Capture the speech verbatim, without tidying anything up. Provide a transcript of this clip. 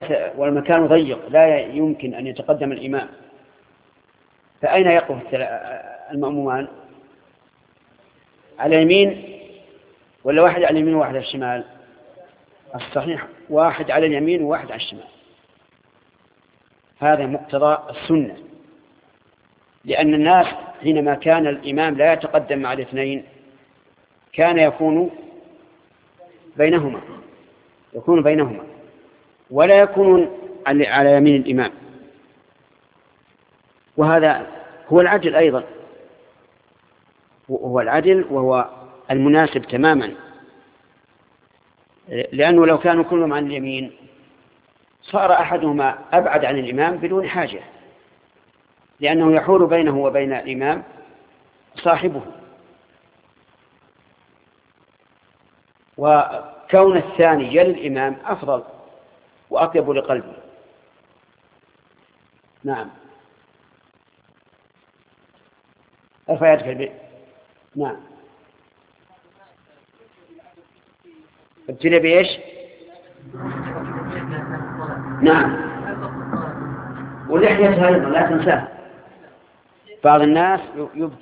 والمكان ضيق لا يمكن أن يتقدم الإمام، فأين يقف المأمومان؟ على اليمين ولا واحد على اليمين وواحد على الشمال؟ الصحيح واحد على اليمين وواحد على الشمال، هذا مقتضى السنة، لأن الناس حينما كان الإمام لا يتقدم مع الاثنين كان يكون بينهما يكون بينهما ولا يكون على يمين الإمام، وهذا هو العدل أيضا، هو العدل وهو المناسب تماما، لأنه لو كانوا كلهم عن اليمين صار أحدهما أبعد عن الإمام بدون حاجة، لأنه يحول بينه وبين الإمام صاحبه، وكون الثاني يلي الإمام أفضل وأطيب لقلبه. نعم ارفع يدك البيت. نعم ابتلي بإيش؟ نعم ولحيتها أيضا لا تنساه، بعض الناس